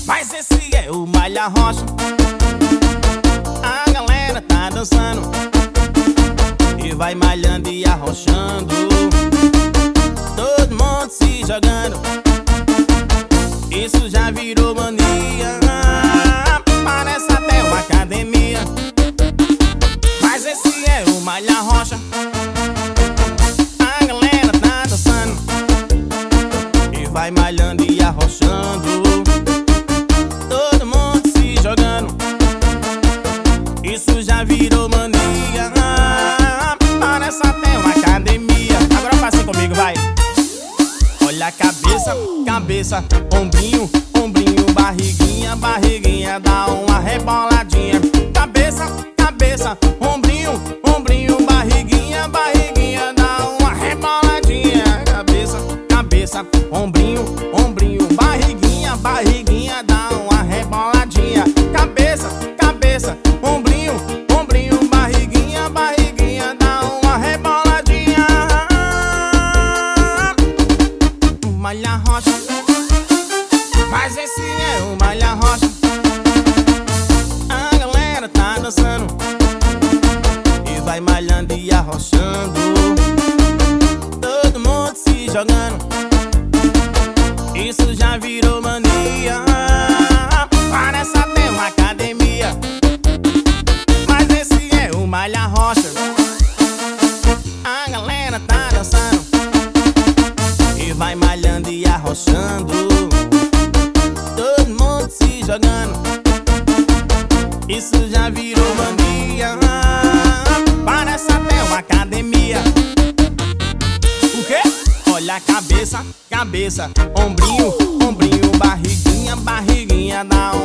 Mas esse é o Malha Rocha. A galera tá dançando e vai malhando e arrochando, todo mundo se jogando. Isso já virou mania, parece até uma academia. Mas esse é o Malha Rocha. A galera tá dançando e vai malhando e arrochando, todo mundo se jogando. Isso já virou mania, parece até uma academia. Agora faça assim comigo, vai. Olha a cabeça, cabeça, ombrinho, ombrinho, barriguinha, barriguinha, dá uma reboladinha. Cabeça, cabeça, ombrinho, ombrinho, barriguinha, barriguinha, dá uma reboladinha. Cabeça, cabeça, ombrinho, ombrinho, barriguinha, barriguinha, dá uma reboladinha. Cabeça, cabeça, ombrinho, ombrinho, barriguinha, barriguinha, dá uma reboladinha. Malha Rocha. Mas esse é o Malha Rocha. A galera tá dançando e vai malhando e arrochando, todo mundo se jogando. Isso já virou mania, parece até uma academia. Mas esse é o Malha Rocha. A galera tá dançando e vai malhando e arrochando, todo mundo se jogando. Isso já virou mania, parece até uma academia. O quê? Olha a cabeça, cabeça, ombrinho, ombrinho, barriguinha, barriguinha, dá